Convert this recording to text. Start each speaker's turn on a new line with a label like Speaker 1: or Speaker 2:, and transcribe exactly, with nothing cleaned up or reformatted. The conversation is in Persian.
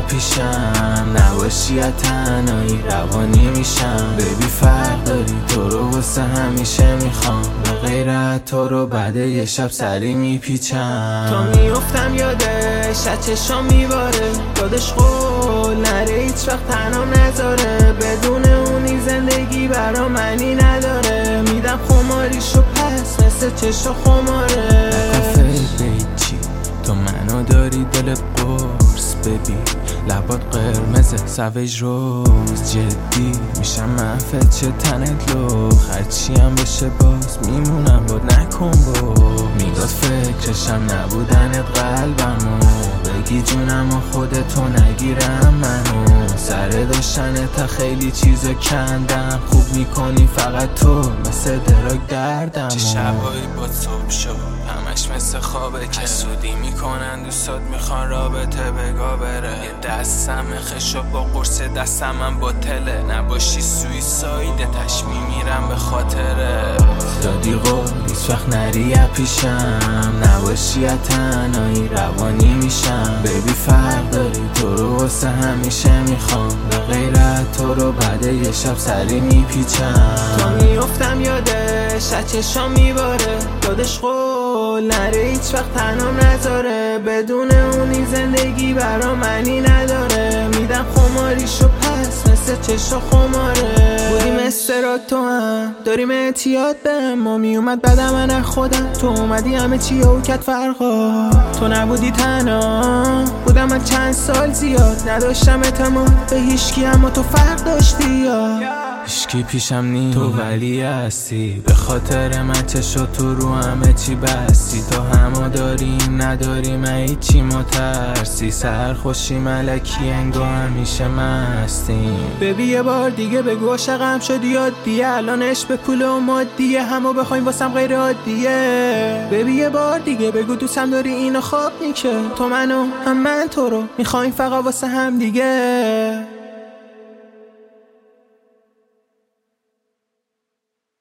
Speaker 1: پیشم نباشی یا تنهایی روانی میشم. ببی فرق داری تو رو واسه همیشه میخوام، به غیر از تو رو بعد یه شب سری میپیچم. تا میفتم یادش از چشام میباره، یادش قول نره هیچ وقت تنها نذاره، بدون اونی زندگی برا منی نداره. میدم خماریشو پس مثل چشم خماره. نکن فکر چی تو منو داری دل قرص، ببی لبات قرمز سویج روز، جدی میشم منفت چه تنت لخ، هرچی هم بشه باز میمونم باد نکن با. میگاد فکرشم نبودنت قلبمو، بگی جونم و خودتو نگیرم منو. سر داشتنت خیلی چیزا کندم، خوب میکنی فقط تو مثل دراگ دردمو. چه شبایی با صبح شد همش مثل خوابه که حسودی میکنن دوستات میخوان رابطه بگا بره. یه دستم خشو با قرص دستم من باطله، نباشی سویسایده تش میمیرم به خاطره. دادی قول هیچ وقت نری پیشم، نباشی یا تنهایی روانی میشم. ببی فرق داری تو رو واسه همیشه میخوام، به غیر از تو رو بعد یه شب سری میپیچم. تا میفتم یادش از چشام میباره، یادش قول نره هیچ وقت تنها نذاره، بدون اونی زندگی برا منی نداره. میدم خماریشو پس مثل چشم خماره. بودیم استراد تو هم داریم اعتیاد به ما میومد بعدم من از خودم، تو اومدی همه چی و کت فرقا. تو نبودی تنها بودم من چند سال زیاد، نداشتم اعتماد به هیچکی اما تو فرق داشتی یا هیچکی پیشم نی تو ولی هستی، به خاطر من چشو تو رو همه چی بستی. تو همو داریم نداریم هیچی مترسی، سرخوشی ملکی انگار همیشه مستیم. ببی یه بار دیگه بگو عاشقم شدی عادیه، الانش به پول و مادیه، همو بخوایم واسم غیر عادیه. ببی یه بار دیگه بگو دوستم داری اینو خواب میشه، تو منو هم من تو رو میخوایم فقط واسه هم دیگه.